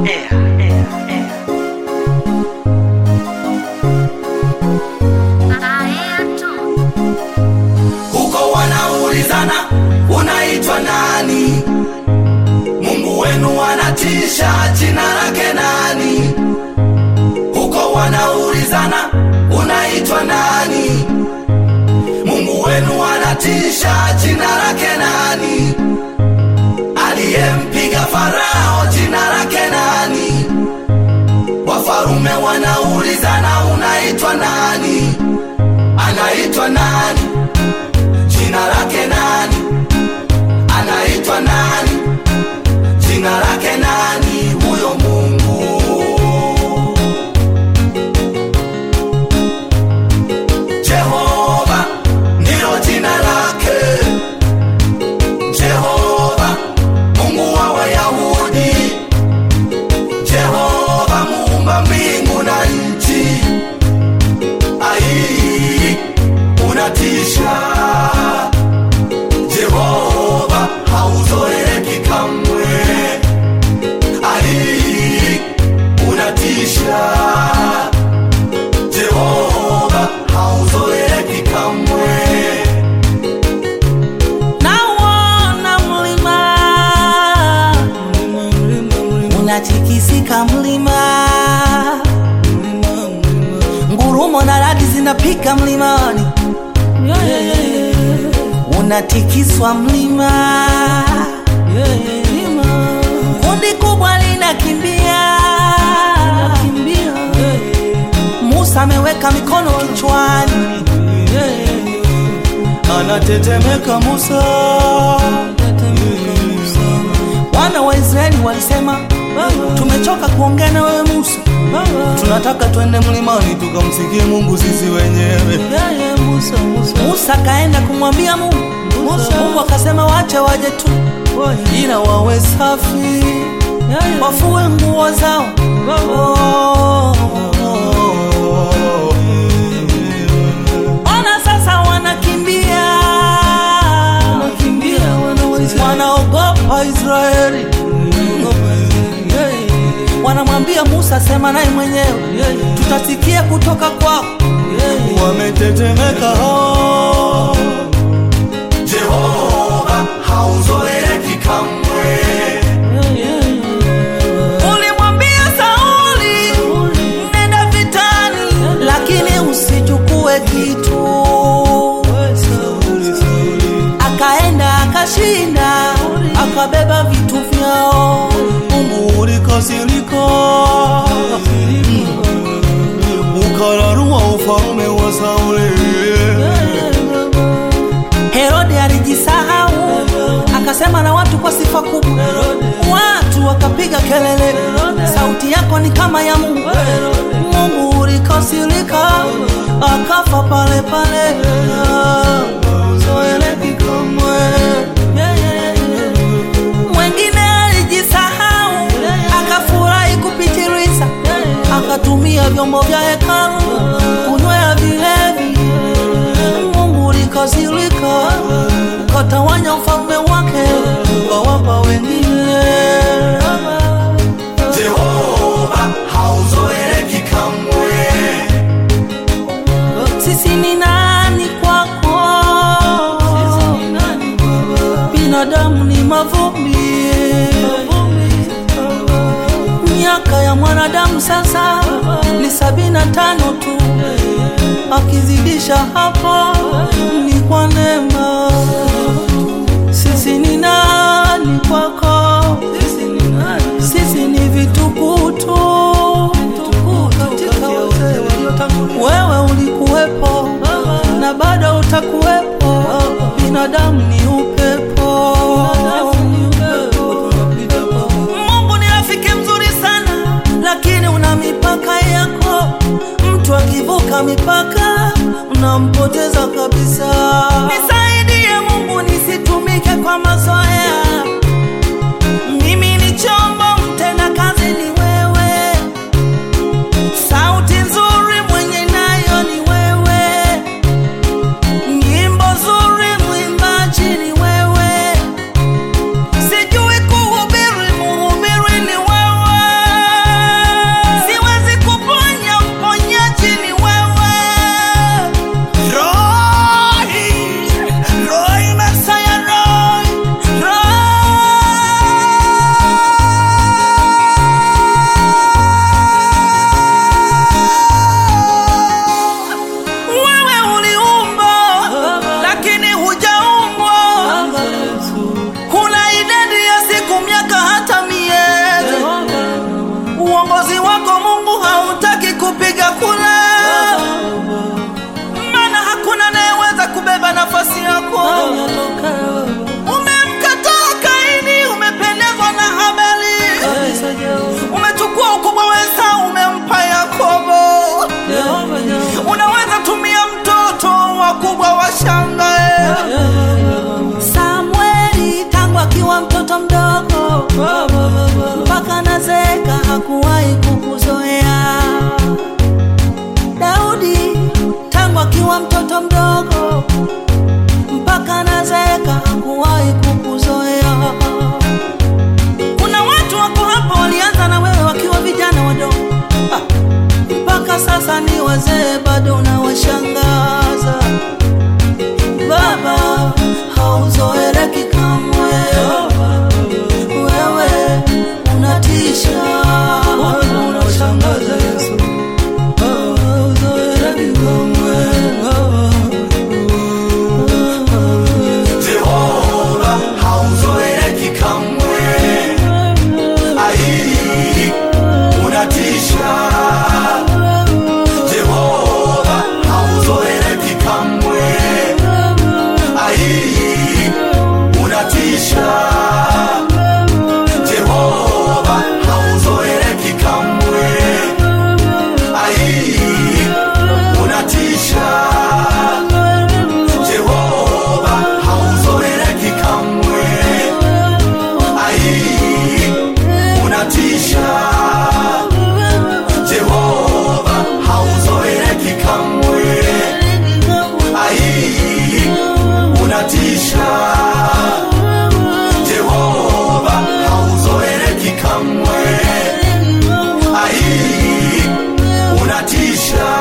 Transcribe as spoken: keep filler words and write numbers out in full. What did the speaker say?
Huko wanaulizana unaitwa nani? Mungu wenu anatisha, jina lake nani? Huko wanaulizana unaitwa nani? Mungu wenu anatisha, jina lake nani? Aliyempiga Farao, jina lake nani? Wafarume wanaulizana unaitwa nani? Anaitwa nani? Jina lake nani? Anaitwa nani? Jina lake nani? Huyo Mungu. Jehova ndilo jina lake. Jehova Mungu wa Wayahudi. Jehova muumba mbingu na nchi. Ai, unatisha. Jehova hauzoeleki kamwe. Ai, unatisha. Jehova hauzoeleki kamwe. Nauona mlima unatikisika, mlima ngurumo na radi zinapika mlimani, unatikiswa mlima, kundi kubwa linakimbia. Musa ameweka mikono kichwani, anatetemeka Musa. Wana wa Israeli walisema, tumechoka kuongea na wewe Musa, tunataka twende mlimani tukamsikie Mungu sisi wenyewe. Musa kaenda kumwambia Mungu. Mungu akasema wache waje tu, ila wawe safi, wafue nguo zao. Ona sasa wanakimbia, wanaogopa Israeli. Wanamwambia Musa, sema naye mwenyewe, tutasikia kutoka kwako. Wametetemeka hao. Jehova hauzoeleki kamwe. Ulimwambia Sauli, nenda vitani, lakini usichukue kitu. Akaenda akashinda, akabeba vitu vyao. Mungu ulikasirika, ukararua ufalme wa Sauli. Herode alijisahau, akasema na watu kwa sifa kubwa. Watu wakapiga kelele, sauti yako ni kama ya Mungu. Mungu ulikasirika, akafa pale pale. Zoeleki kamwe. Mwengine alijisahau, akafurahi kupitiliza, akatumia vyombo vya hekalu kunywea vilevi. Mungu ulikasirika, ukatawanya ufalme wake, ukawapa wengine. Jehova hauzoeleki kamwe. Sisi ni nani kwako? Binadamu ni mavumbi. Miaka ya mwanadamu sasa ni sabini na tano tu, akizidisha hapo ni kwa neema. Sisi ni nani kwako? Sisi ni vitukutu. Wewe ulikuwepo na bado utakuwepo. Binadamu ni upepo. Mungu ni rafiki mzuri sana, lakini una mipaka yako. Mtu akivuka mipaka unampoteza kabisa. Nisaidie Mungu nisitumike kwa mazoea. Mimi ni chombo, mtenda kazi ni wewe. Sauti nzuri mwenye nayo ni wewe. Nyimbo nzuri mwimbaji ni wewe. Sijui kuhubiri, mhubiri ni wewe. hakuwahi kukuzoea. Daudi tangu akiwa mtoto mdogo mpaka anazeeka hakuwahi kukuzoea. Kuna watu wako hapa walianza na wewe wakiwa vijana wadogo, ah, mpaka sasa ni wazee bado unawashangaza. Baba, hauzoeleki kamwe, wewe unatisha, unashangaza Yesu, hauzoeleki kamwe. Jehova hauzoeleki kamwe, ai unatisha. Jehova hauzoeleki kamwe, ai unatisha. Jehova hauzoeleki kamwe, ai unatisha. Jehova hauzoeleki kamwe, ai unatisha. Jehova hauzoeleki kamwe, ai unatisha. Jehova hauzoeleki kamwe, ai unatisha.